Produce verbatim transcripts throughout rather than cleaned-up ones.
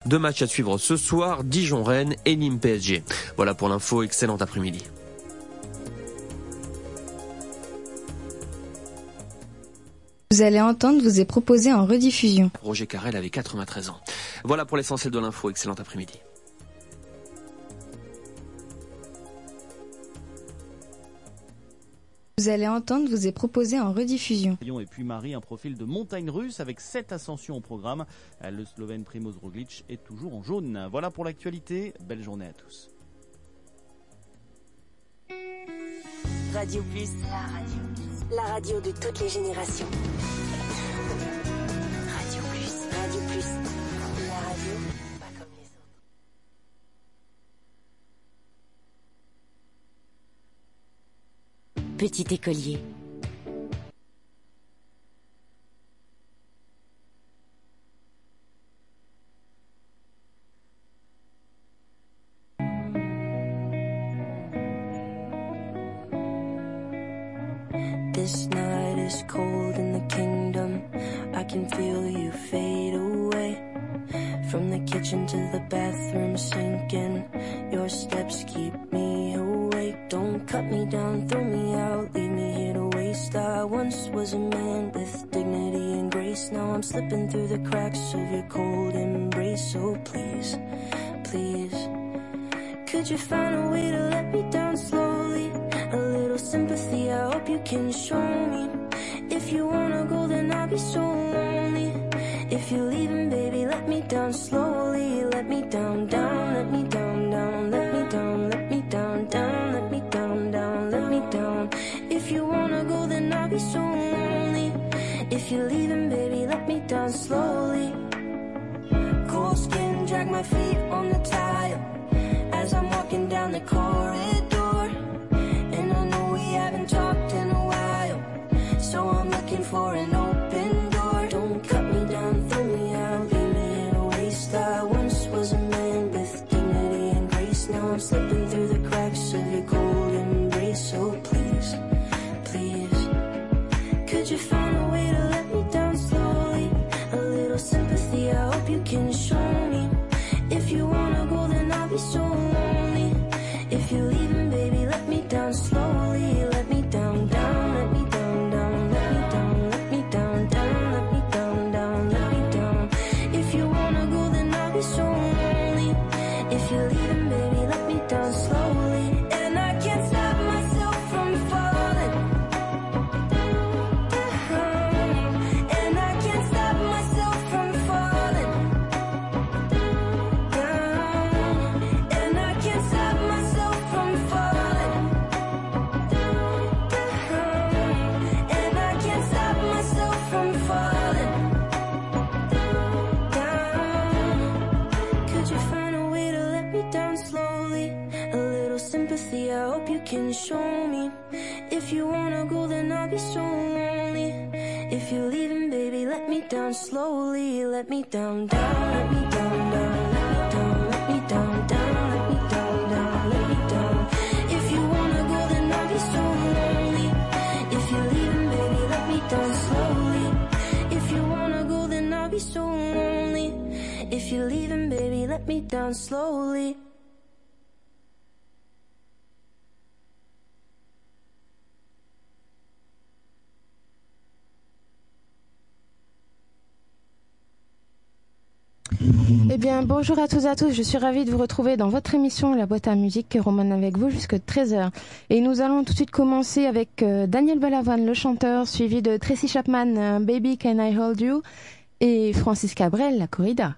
Deux matchs à suivre ce soir, Dijon-Rennes et Nîmes-P S G. Voilà pour l'info, excellent après-midi. Vous allez entendre vous est proposé en rediffusion. Roger Carrel avait quatre-vingt-treize ans. Voilà pour l'essentiel de l'info, excellent après-midi. Vous allez entendre vous est proposé en rediffusion. Lyon et puis Marie, un profil de montagne russe avec sept ascensions au programme. Le Slovène Primož Roglič est toujours en jaune. Voilà pour l'actualité. Belle journée à tous. Radio Plus, la radio, la radio de toutes les générations. Radio Plus, Radio Plus, la radio pas comme les autres. Petit écolier. This night is cold in the kingdom. I can feel you fade away. From the kitchen to the bathroom sinking. Your steps keep me awake. Don't cut me down, throw me out, leave me here to waste. I once was a man with dignity and grace. Now I'm slipping through the cracks of your cold embrace. So please, please, could you find a way to let me down slowly? A little sympathy, I hope you can show me. If you wanna go, then I'll be so lonely. If you're leaving, baby, let me down slowly. Let me down, down, let me down, down, let me down, let me down, down, let me down, down, let me down. If you wanna go, then I'll be so lonely. If you're leaving, baby, let me down slowly. Cold skin, drag my feet on the tile as I'm walking down the corridor. And I know we haven't talked in a while, so I'm looking for an open door. Don't cut me down, throw me out, leave me in a waste. I once was a man with dignity and grace. Now I'm slipping through the cracks of your cold embrace. So please, please, could you find a way to let me down slowly? A little sympathy, I hope you can show me. If you wanna go, then I'll be so lonely. If you're leaving, baby, let me down slowly. Let me down, down, let me down, down, let me down, let me down, down, let me down, down, let me down. If you wanna go, then I'll be so lonely. If you're leaving, baby, let me down slowly. And I can't stop myself from falling down. And I can't stop myself from falling down. And I can't stop myself from falling down. And I can't stop myself from falling down. Could you find a way to let me down slowly? A little sympathy, I hope you can show me. If you wanna go, then I'll be so lonely. If you're leaving, baby, let me down slowly. Let me down, down, let me down, down, let me down, let me down, down, let me down, down, let me down. If you wanna go, then I'll be so lonely. If you're leaving, baby, let me down slowly. If you wanna go, then I'll be so lonely. If you're leaving, baby, let me down slowly. Eh bien, bonjour à tous et à tous, je suis ravie de vous retrouver dans votre émission La Boîte à Musique, Romane avec vous jusqu'à treize heures. Et nous allons tout de suite commencer avec euh, Daniel Balavoine, le chanteur, suivi de Tracy Chapman, euh, Baby Can I Hold You, et Francis Cabrel, la corrida.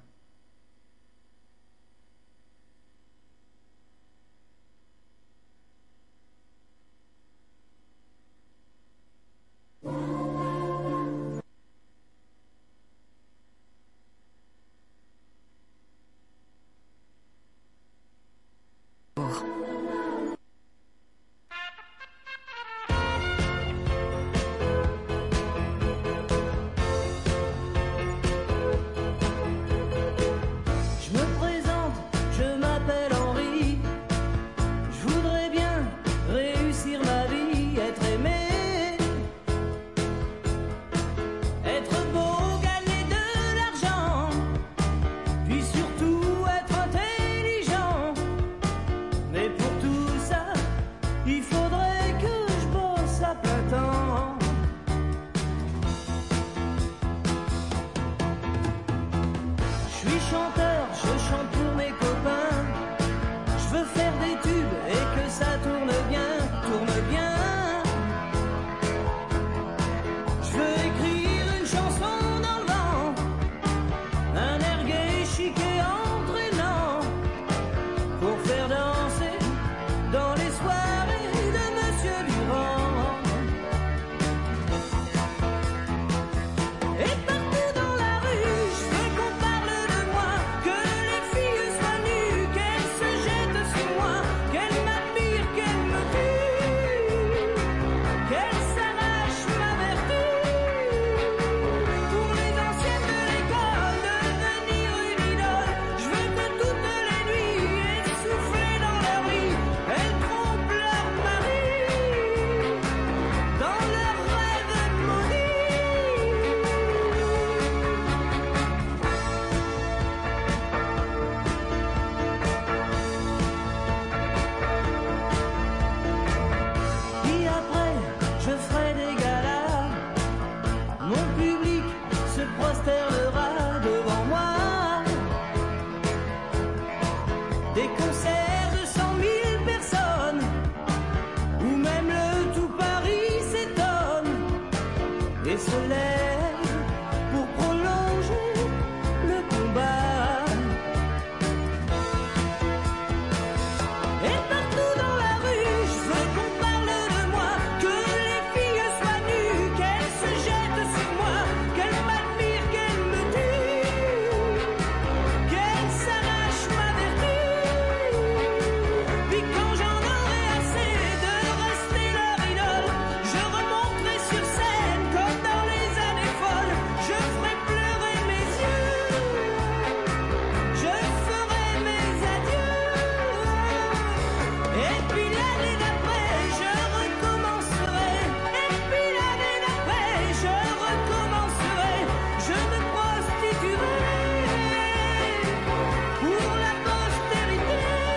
chanteur, je chante pour mes copains. Je veux faire des tubes et que ça tourne bien, tourne bien. Je veux écrire une chanson dans le vent, un air gai, chic et entraînant, pour faire danser dans les soirées de Monsieur Durand. Et partout dans la rue, je veux qu'on parle de moi, que les filles soient nues, qu'elles se jettent sur moi, qu'elles m'admirent, qu'elles me tuent, qu'elles s'arrachent ma vertu. Pour les anciennes de l'école, devenir une idole, je veux que toutes les nuits, essoufflées dans leur lit, elles trompent leur mari, dans leurs rêves maudits. Puis après, je ferai des galas. Mon public se prosternera devant moi. Des concerts de cent mille personnes, où même le tout Paris s'étonne et se lève pour prolonger le combat. Et partout dans la rue, je veux qu'on parle de moi, que les filles soient nues, qu'elles se jettent sur moi, qu'elles m'admirent, qu'elles me tuent, qu'elles s'arrachent ma vertu. Puis quand j'en aurai assez de rester leur idole, je remonterai sur scène comme dans les années folles. Je ferai pleurer mes yeux, je ferai mes adieux. Et puis l'année d'après, je recommencerai. Et puis l'année d'après, je recommencerai. Je me prostituerai pour la postérité.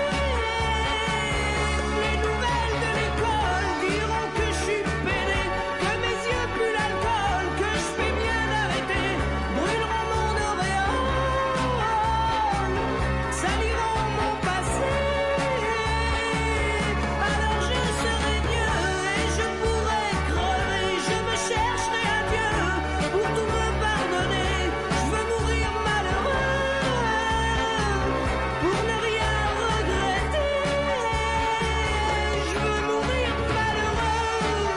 Les nouvelles de l'école diront que je suis pédé, que mes yeux puent l'alcool, que je fais bien d'arrêter. Brûleront mon auréole, saliront mon passé. Alors je serai mieux et je pourrai crever. Je me chercherai un Dieu pour tout me pardonner. Je veux mourir malheureux pour ne rien regretter. Je veux mourir malheureux.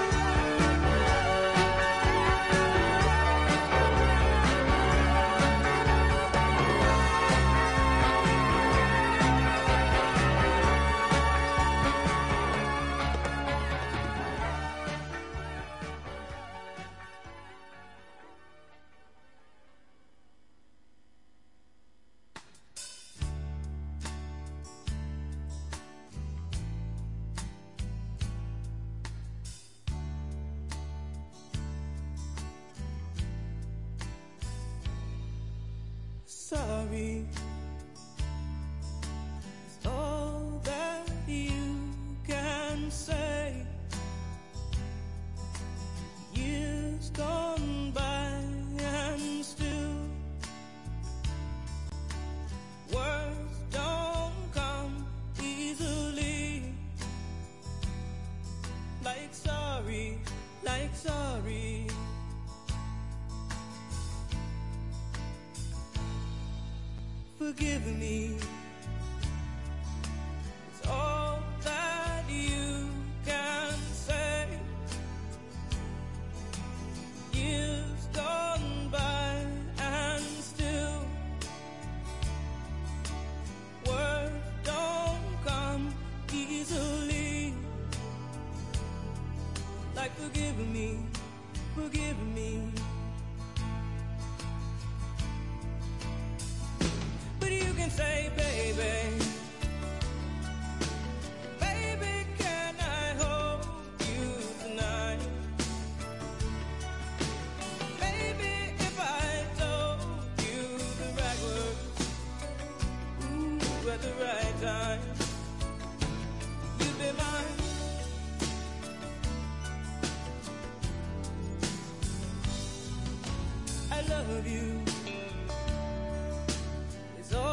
Sorry is all that you can say. Years gone by and still words don't come easily. Like sorry, like sorry. Forgive me. It's all that you can say. Years gone by and still words don't come easily. Like forgive me, forgive me. But you can say, baby, baby, can I hold you tonight? Baby, if I told you the right words, ooh, at the right time, you'd be mine. I love you. It's all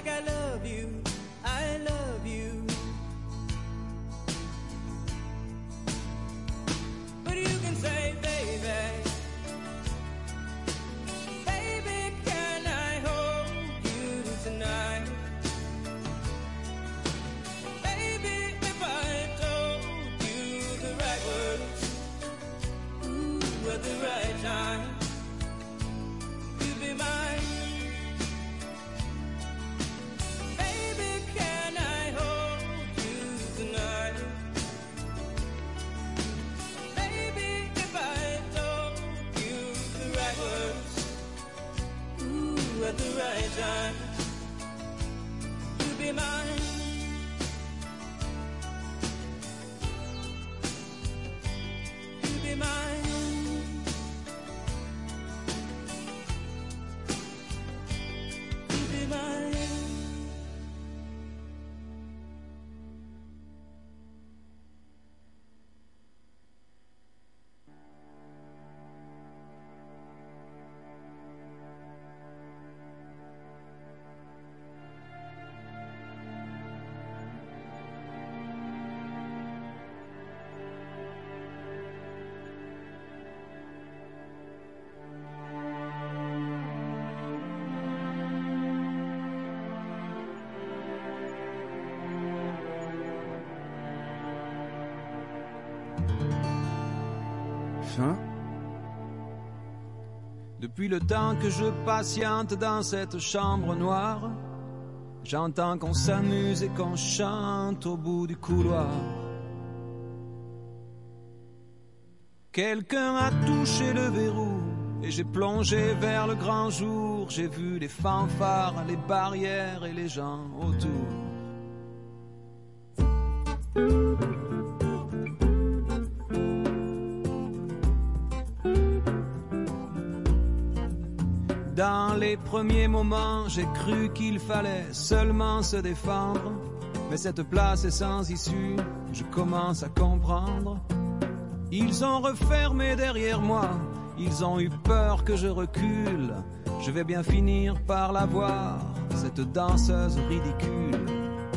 like I love you, I love you. But you can say, baby, baby, can I hold you tonight? Baby, if I told you the right words, ooh, at the right time, you'd be mine. Baby, can I hold you tonight? Baby, if I told you the right words, ooh, at the right time, you'd be mine. You'd be mine. You'd be mine. Fin. Depuis le temps que je patiente dans cette chambre noire, j'entends qu'on s'amuse et qu'on chante au bout du couloir. Quelqu'un a touché le verrou et j'ai plongé vers le grand jour. J'ai vu les fanfares, les barrières et les gens autour. Dans les premiers moments, j'ai cru qu'il fallait seulement se défendre. Mais cette place est sans issue, je commence à comprendre. Ils ont refermé derrière moi, ils ont eu peur que je recule. Je vais bien finir par la voir, cette danseuse ridicule.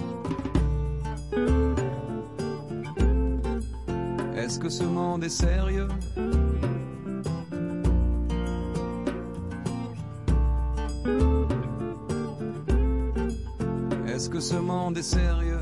Est-ce que ce monde est sérieux ? Est-ce que ce monde est sérieux?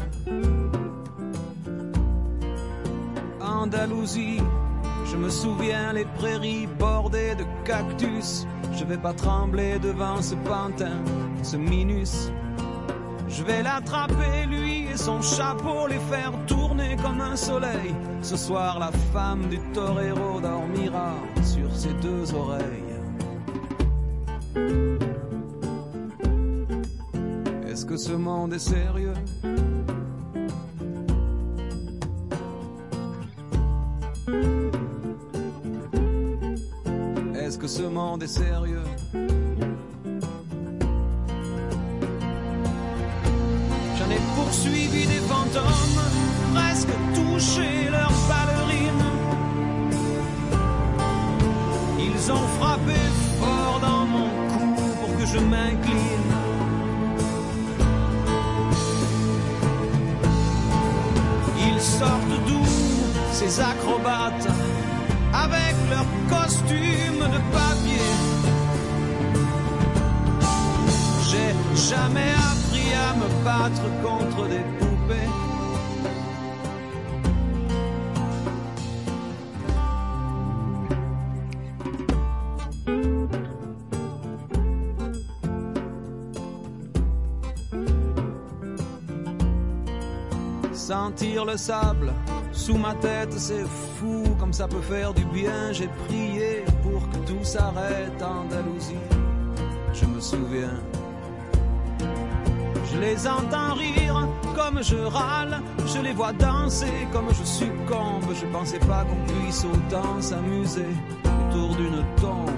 Andalousie, je me souviens les prairies bordées de cactus. Je vais pas trembler devant ce pantin, ce minus. Je vais l'attraper lui et son chapeau, les faire tourner comme un soleil. Ce soir la femme du torero dormira sur ses deux oreilles. Est-ce que ce monde est sérieux? Est-ce que ce monde est sérieux? J'en ai poursuivi des fantômes, presque touché leurs ballerines. Ils ont frappé fort dans mon cou pour que je m'incline. Ils sortent d'où, ces acrobates, avec leurs costumes de papier. J'ai jamais appris à me battre contre des poupées. Sentir le sable sous ma tête, c'est fou comme ça peut faire du bien. J'ai prié pour que tout s'arrête, Andalousie, je me souviens. Je les entends rire comme je râle, je les vois danser comme je succombe. Je pensais pas qu'on puisse autant s'amuser autour d'une tombe.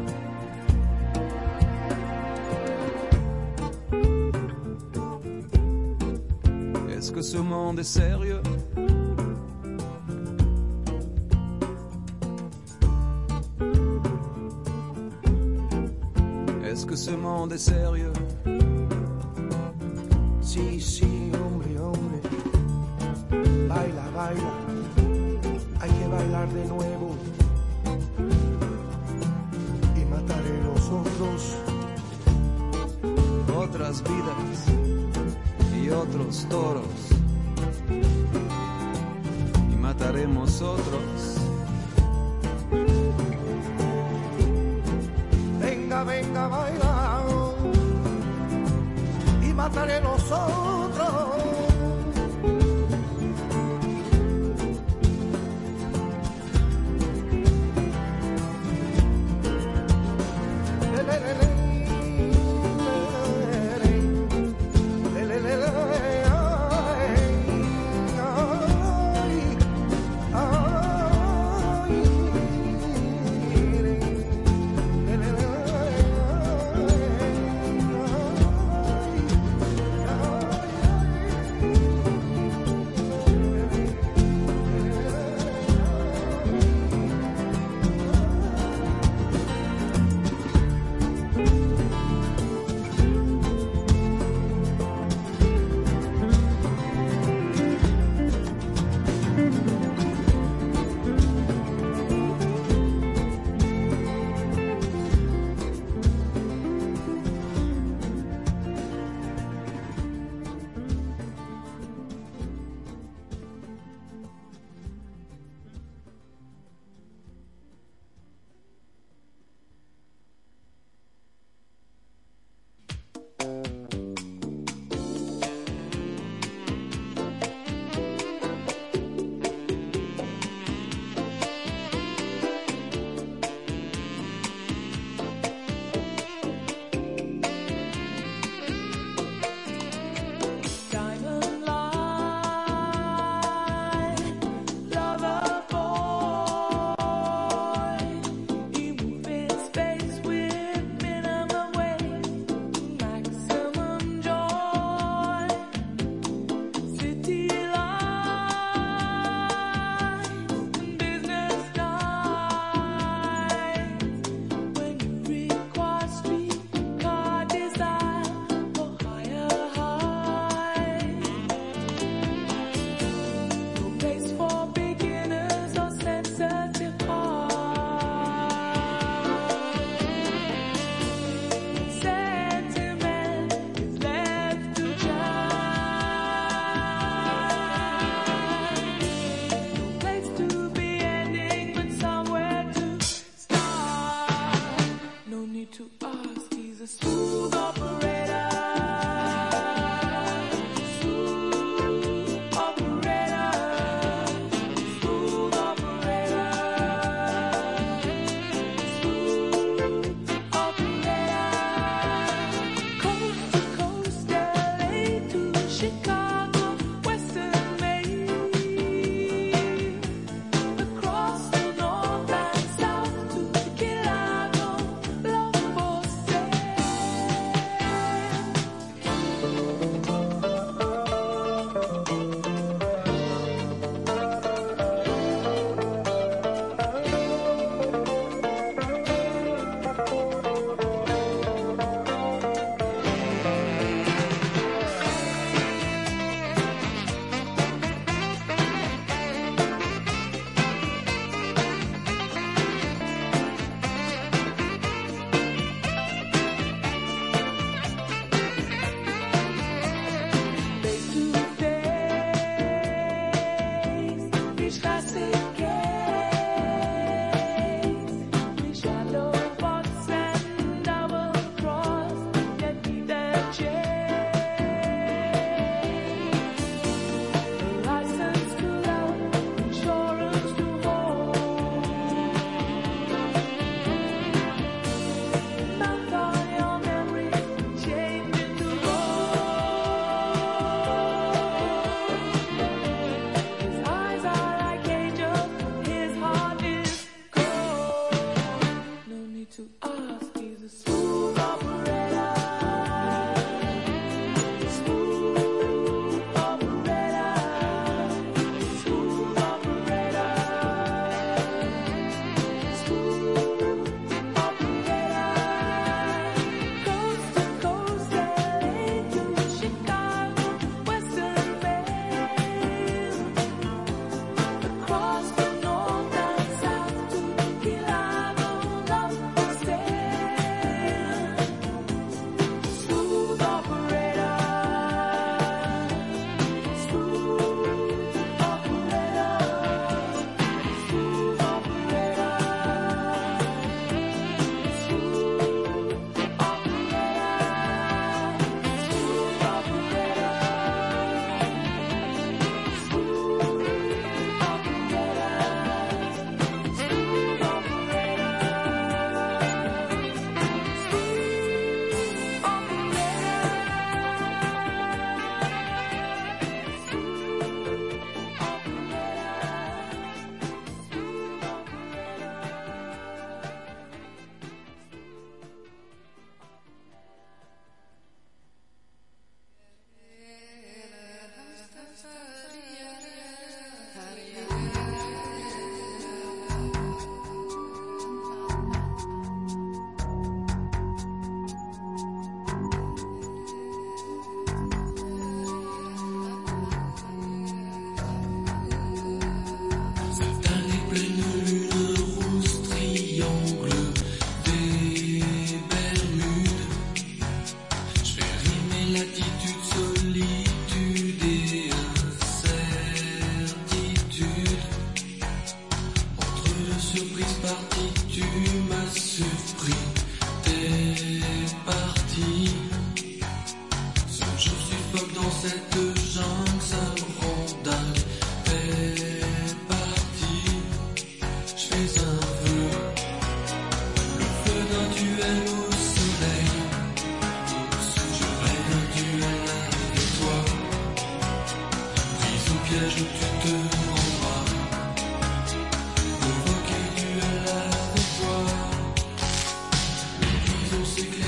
Est-ce que ce monde est sérieux? Est-ce que ce monde est sérieux? sí, sí, hombre, hombre. Baila, baila, hay que bailar de nuevo. Y mataré los otros. Otras vidas y otros toros. Y mataremos otros. Venga, venga, baila. Y mataré los otros.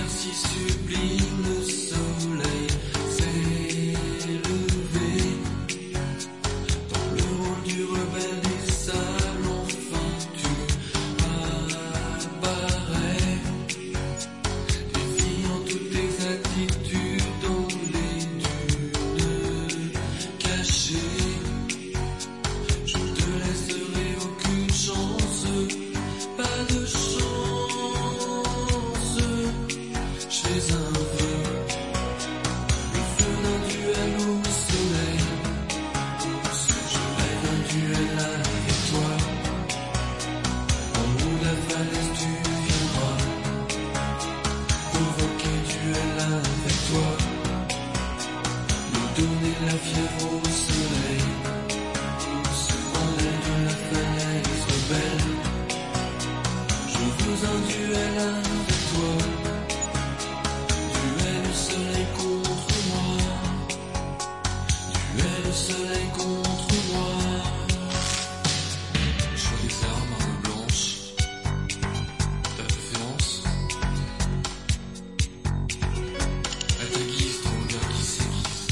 si sublime, le soleil s'est levé. Dans le rôle du rebelle des sables, enfin tu apparais. Défiant toutes tes attitudes dans les dunes cachées. Je te laisserai aucune chance, pas de chance. Je fais un vœu, le feu d'un duel au soleil. Je rêve d'un duel avec toi. En haut de la falaise tu viendras provoquer duel avec toi. Me donner la fièvre au soleil. En l'air de la falaise rebelle. Je veux un duel avec toi. Duel le soleil contre moi. Duel le soleil contre moi. Je veux des armes, armes blanches. Ta préférence? À ta guise, ton regard qui s'aiguise.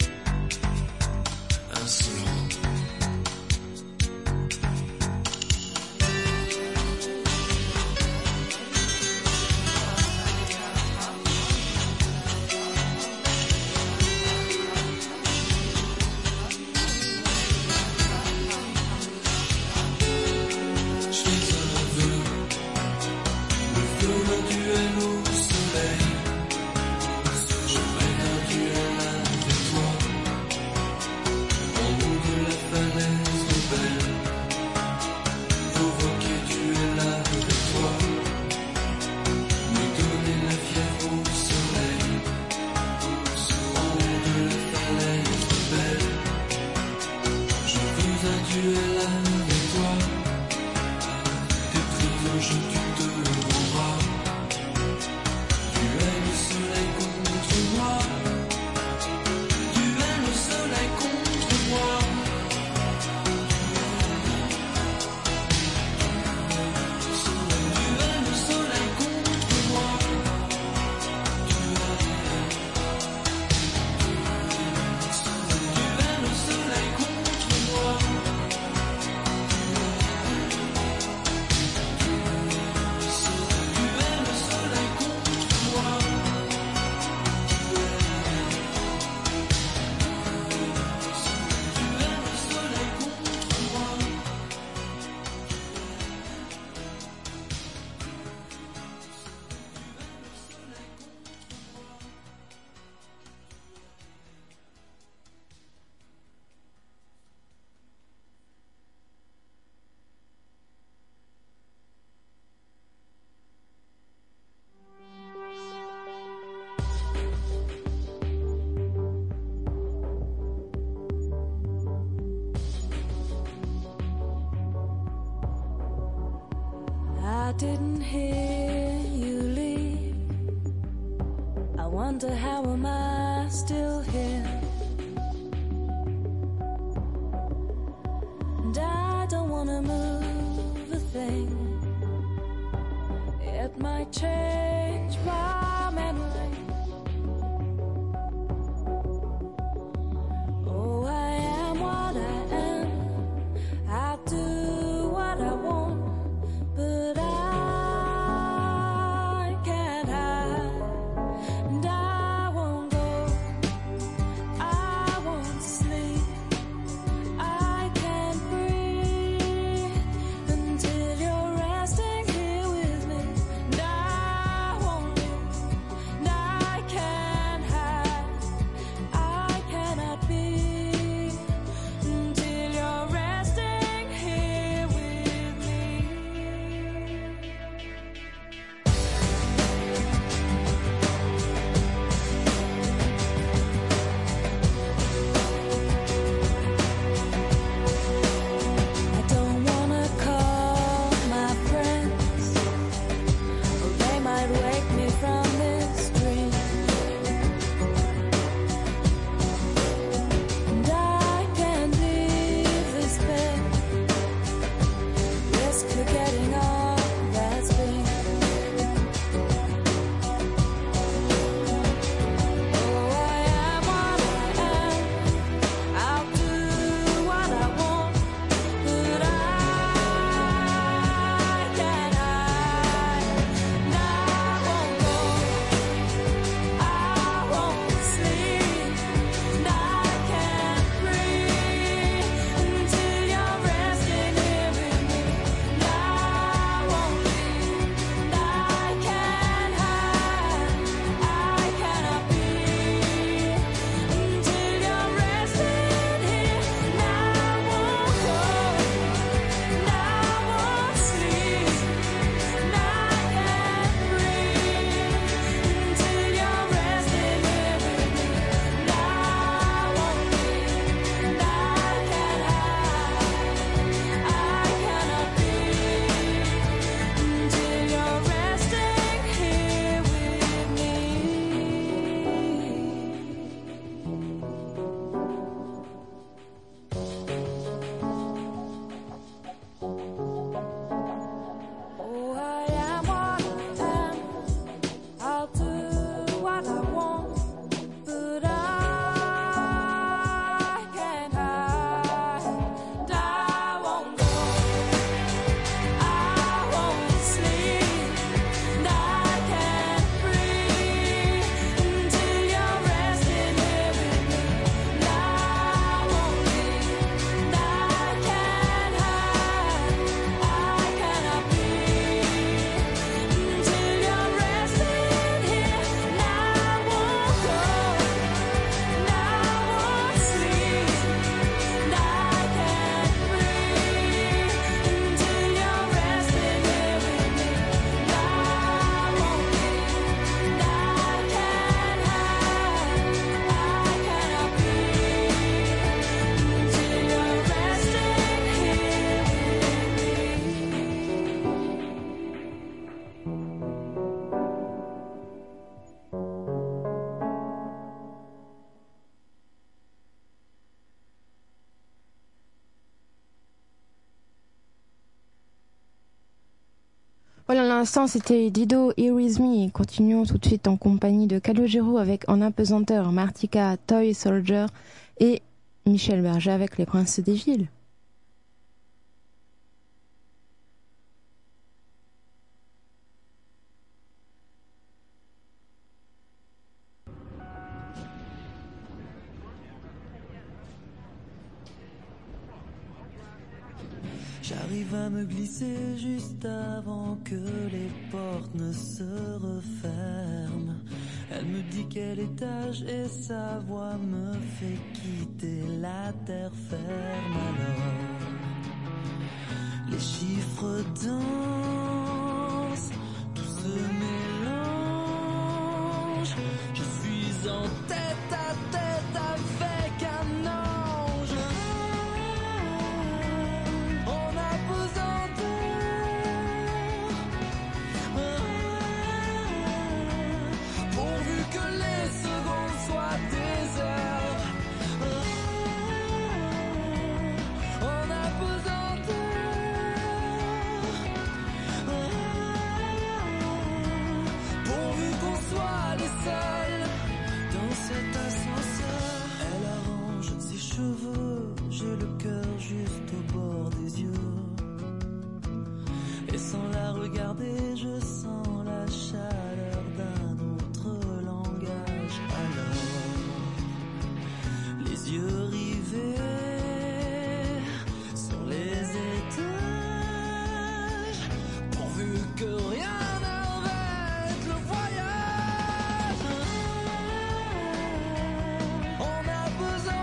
Insolent. Je fais un vœu, le feu d'un duel au soleil. Je rêve d'un duel avec toi. En haut de la falaise rebelle. Provoquer duel avec toi. Me donner la fièvre au soleil. En haut de la falaise rebelle. Je veux un duel avec toi. Tes prisons, je tu te rendras. Duel le soleil contre moi. Duel le soleil contre moi. Duel le soleil contre moi. Duel le soleil contre moi. Duel le soleil contre moi. Duel le soleil contre moi. I didn't hear you leave. I wonder how am I still here? And I don't wanna move a thing. It might change my memory. Oh, I am what I am. I do what I want. But I can't hide, and I won't go, I won't sleep, I can't breathe until you're resting here with me, and I l'instant, c'était Dido, Here Is Me. Continuons tout de suite en compagnie de Calogero avec En apesanteur, Martika, Toy Soldier et Michel Berger avec Les Princes des Villes. J'arrive à me glisser juste avant que les portes ne se referment. Elle me dit quel étage et sa voix me fait quitter la terre ferme. Alors, les chiffres dansent, tout se mélange. Je suis en tête à tête avec un ange. J'ai le cœur juste au bord des yeux. Et sans la regarder, je sens la chaleur d'un autre langage. Alors, les yeux rivés sur les étages, pourvu que rien n'arrête le voyage. On a besoin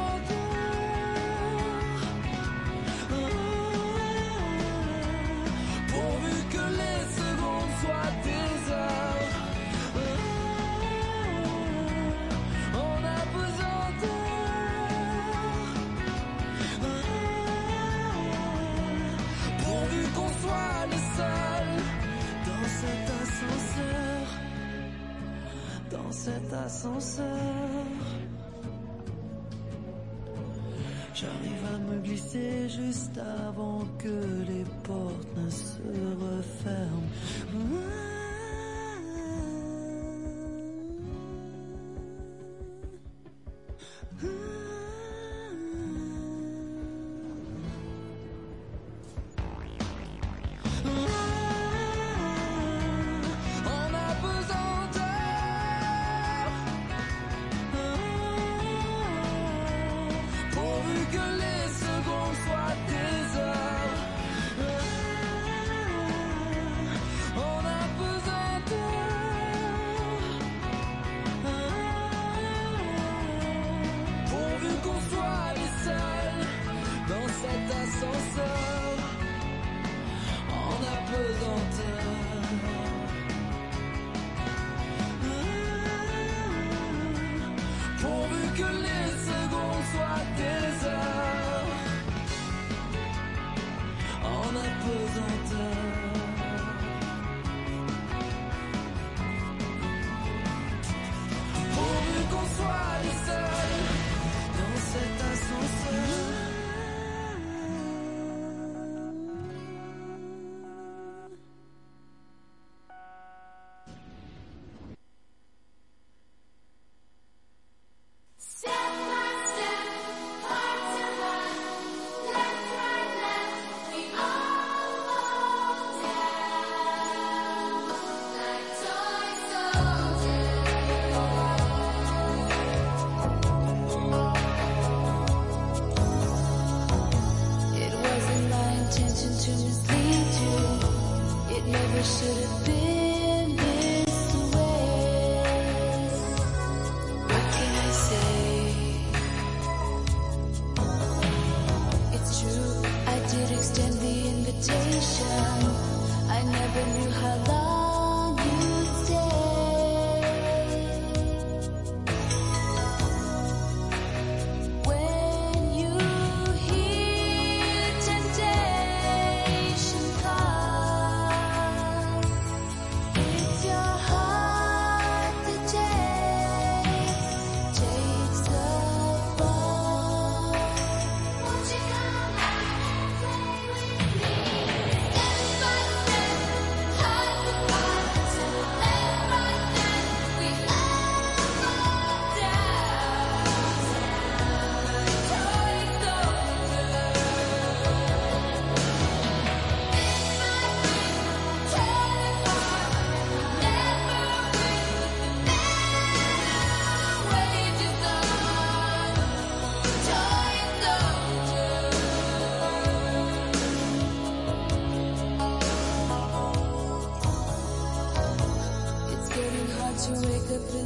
dans cet ascenseur. J'arrive à me glisser juste avant que les portes ne se referment. Step by step, hearts to heart, left, right, left, we all walk.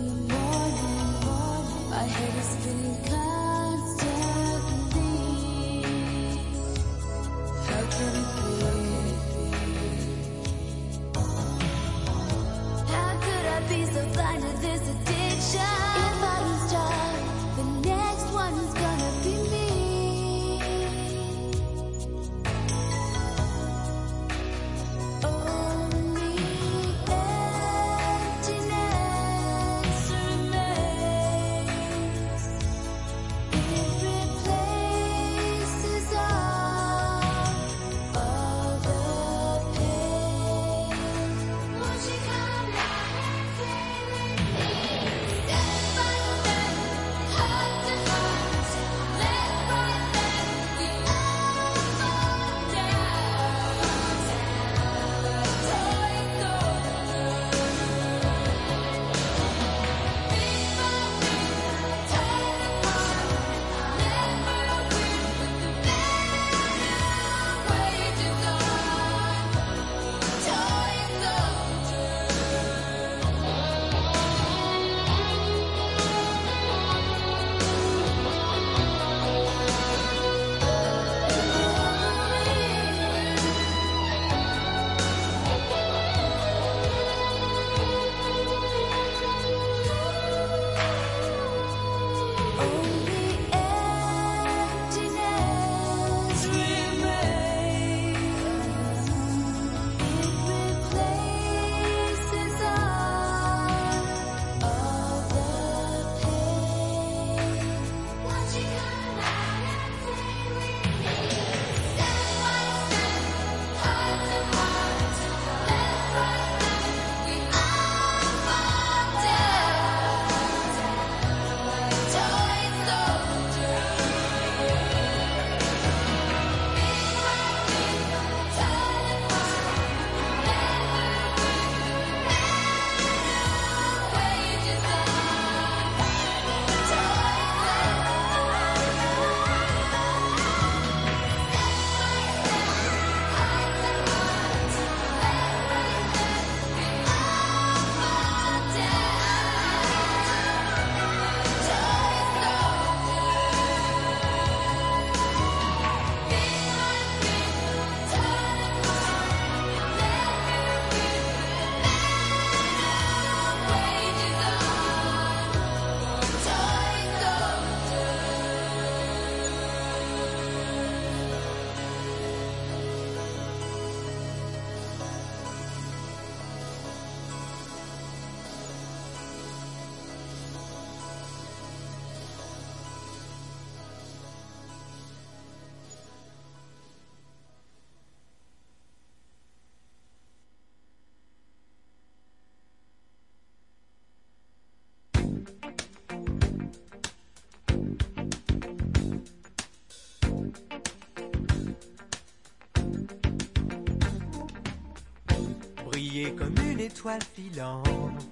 Briller comme une étoile filante,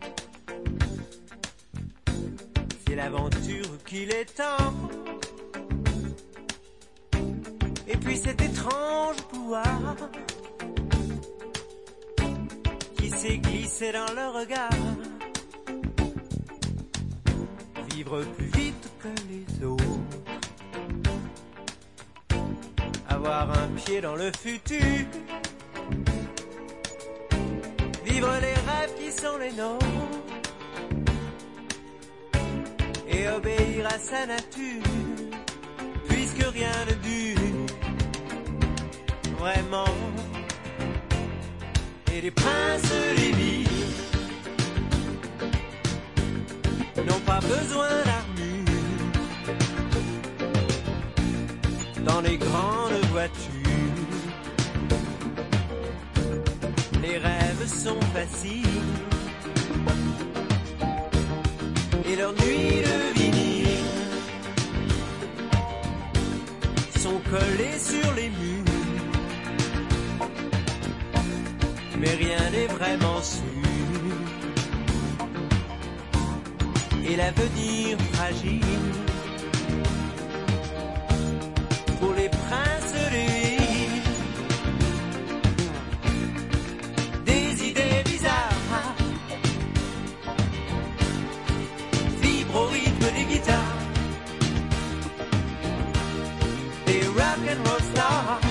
c'est l'aventure qu'il est temps. Et puis cet étrange pouvoir qui s'est glissé dans le regard, vivre plus vite que les autres, avoir un pied dans le futur, vivre les rêves qui sont les nôtres et obéir à sa nature, puisque rien ne dure vraiment. Et les princes des villes n'ont pas besoin d'armure dans les grandes voitures. Les rêves sont faciles et leurs nuits de vinyle sont collées sur les murs. Mais rien n'est vraiment sûr et l'avenir fragile pour les princes des villes. Des idées bizarres vibre au rythme des guitares, des rock and roll stars.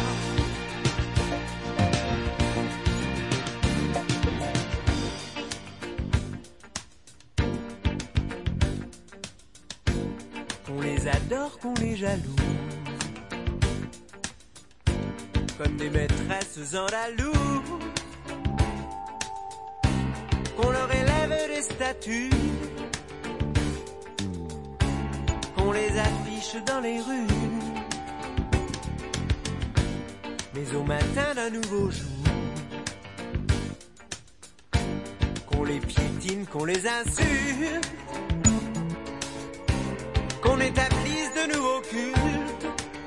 Qu'on les adore, qu'on les jalouse, comme des maîtresses andalouse, qu'on leur élève des statues, qu'on les affiche dans les rues. Mais au matin d'un nouveau jour, qu'on les piétine, qu'on les insulte, qu'on établisse de nouveaux cultes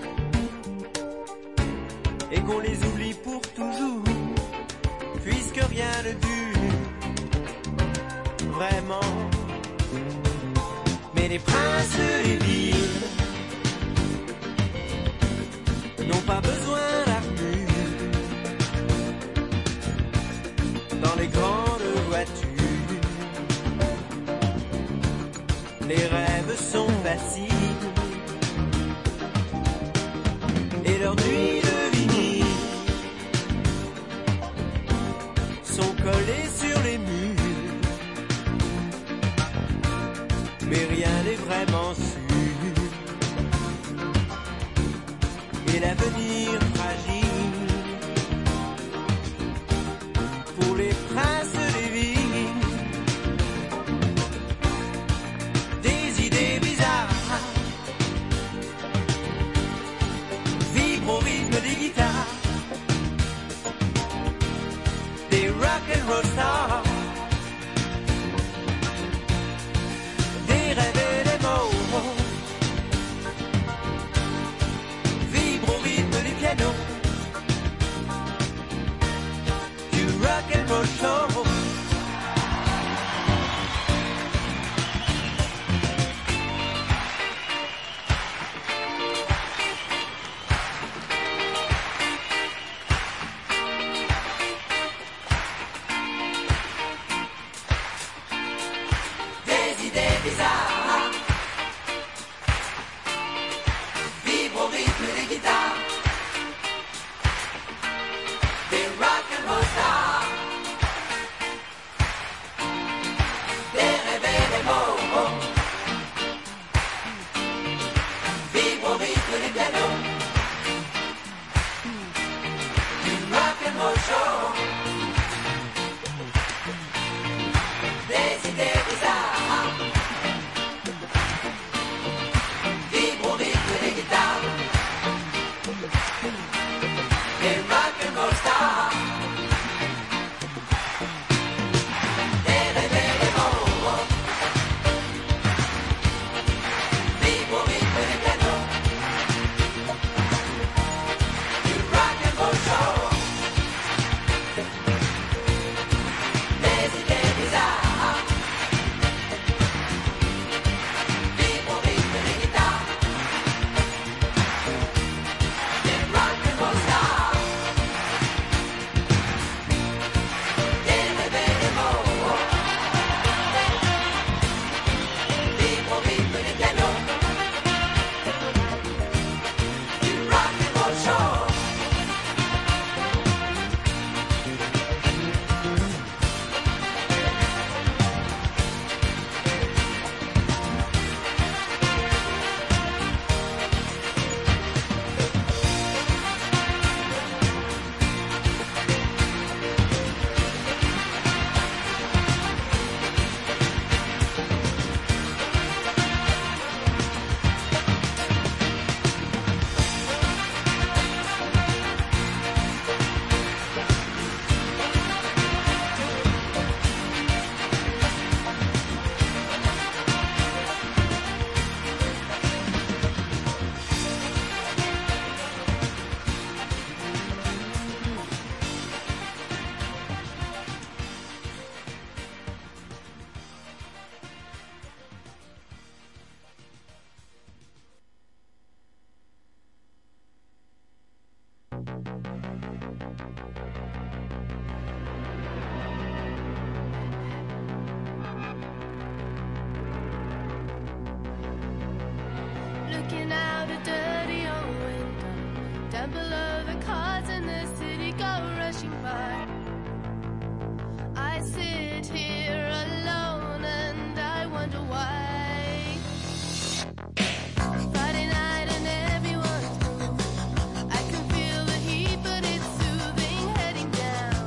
et qu'on les oublie pour toujours, puisque rien ne dure vraiment. Mais les princes des villes n'ont pas besoin d'armure dans les grandes voitures. Les rêves sont faciles et leurs nuits de vinyle sont collées sur les murs. Mais rien n'est vraiment sûr et l'avenir fragile pour les princes des villes. Des idées bizarres vibrent au rythme des guitares, des rock and roll stars, des rêves et des mots vibrent au rythme des pianos, du rock and roll show. Des idées bizarres vibrent au rythme des guitares, des rock and roll stars, des rêves et des mots vibrent au rythme des pianos, du rock and roll show. Des idées bizarres looking out a dirty old window. Down below the cars in the city go rushing by. I sit here alone and I wonder why. Friday night and everyone's moving. I can feel the heat but it's soothing heading down.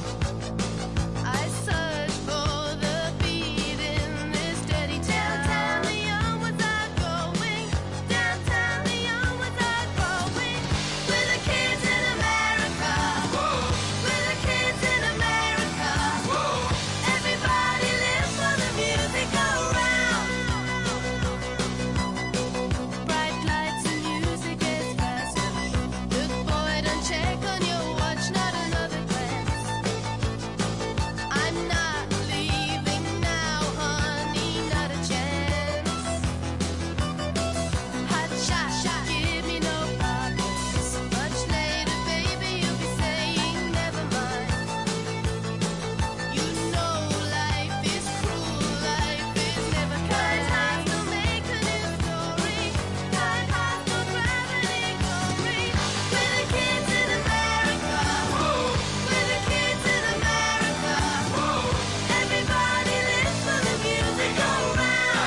I search for the beat in this steady town. Downtown Leon was I going. Downtown Leon was I going. With the kids in America. Whoa. With the kids in America. Whoa. Everybody lives for the music around. Bright lights and music gets faster. Look boy, don't check on your watch, not another glance. I'm not leaving now, honey, not a chance. Hot shot, shot, give me no problems. Much later, baby, you'll be saying never mind. You know life is cruel, life is never kind. Time to make a new story. Time has no gravity glory. With the kids in America. With the kids in America. Everybody lives for the music around.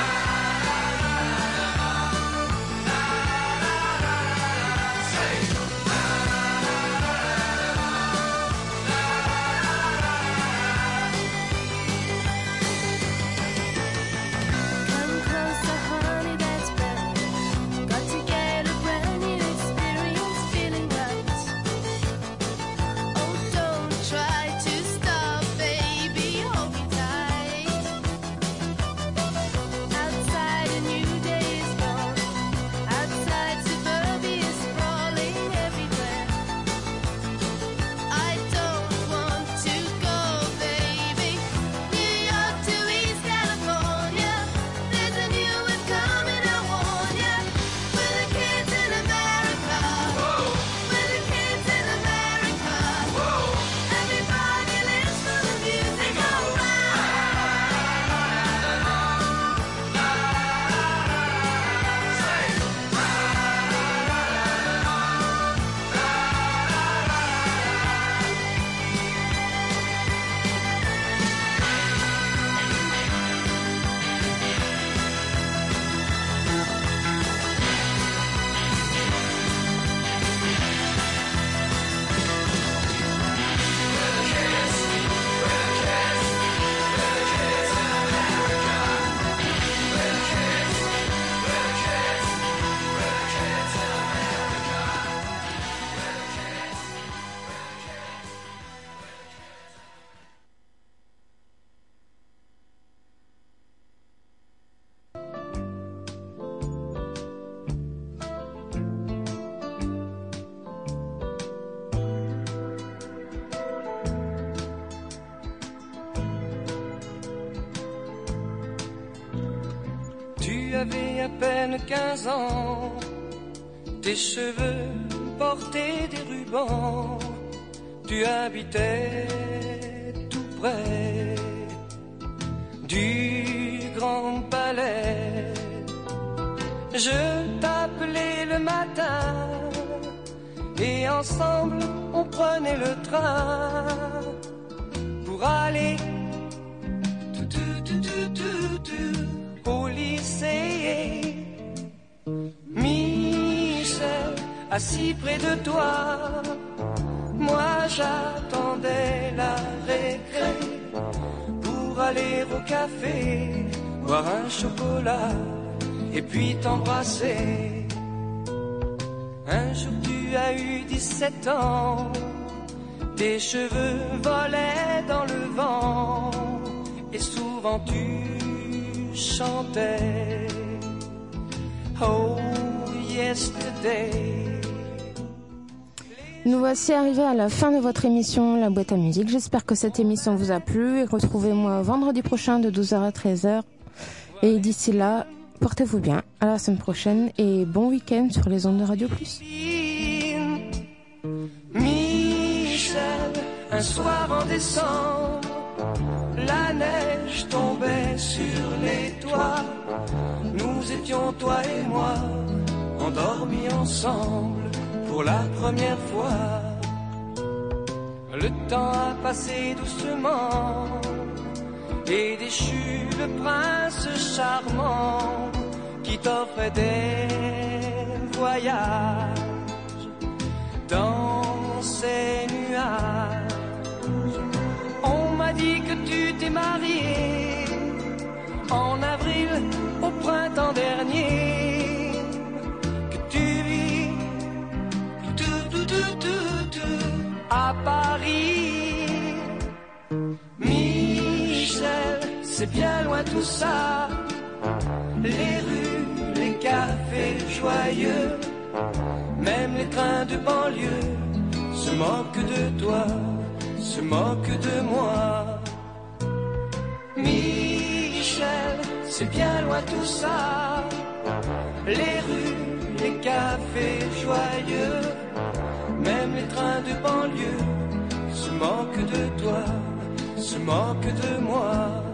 Come closer, honey, that's better. Got to get a brand new experience, feeling right. Oh, don't try to stop, baby, hold me tight. Outside a new day is born. Outside suburbia is sprawling everywhere. I don't want to go, baby. New York to East California. There's a new one coming, I warn ya. With the kids in America. With the kids in America. Everybody lives for the music around. Tu avais à peine quinze ans, tes cheveux portaient des rubans, tu habitais tout près du Grand Palais. Je t'appelais le matin et ensemble on prenait le train pour aller tout, tout, tout, tout, tout, tout, au lycée. Michel, assis près de toi, moi j'attendais la récré pour aller au café, boire un chocolat et puis t'embrasser. Un jour tu as eu dix-sept ans, tes cheveux volaient dans le vent et souvent tu chantais Oh yesterday. Nous voici arrivés à la fin de votre émission La Boîte à Musique. J'espère que cette émission vous a plu et retrouvez-moi vendredi prochain de douze heures à treize heures. Et d'ici là, portez-vous bien. À la semaine prochaine et bon week-end sur les ondes de Radio Plus. Michel, un soir en décembre, la neige tombait sur les toits. Nous étions toi et moi endormis ensemble pour la première fois. Le temps a passé doucement et déchu le prince charmant qui t'offrait des voyages dans ces nuages. On m'a dit que tu t'es marié en avril au printemps dernier, que tu vis tout, tout, tout, tout, tout, à Paris. Michel, c'est bien loin tout ça, les rues, les cafés joyeux, même les trains de banlieue se moquent de toi, se moquent de moi. Michel, c'est bien loin tout ça, les rues, les cafés joyeux, même les trains de banlieue se moquent de toi, se moquent de moi.